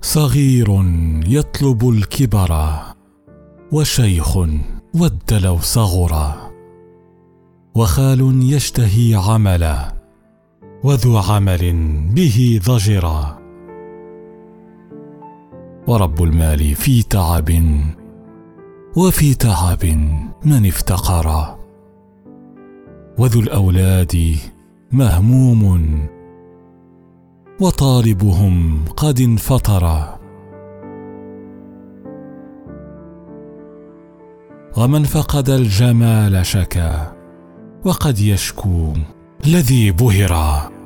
صغير يطلب الكبر، وشيخ ود لو صغرا، وخال يشتهي عملا، وذو عمل به ضجرا، ورب المال في تعب، وفي تعب من افتقرا، وذو الأولاد مهموم، وطالبهم قد انفطرا، ومن فقد الجمال شكا، وقد يشكو الذي بهرا.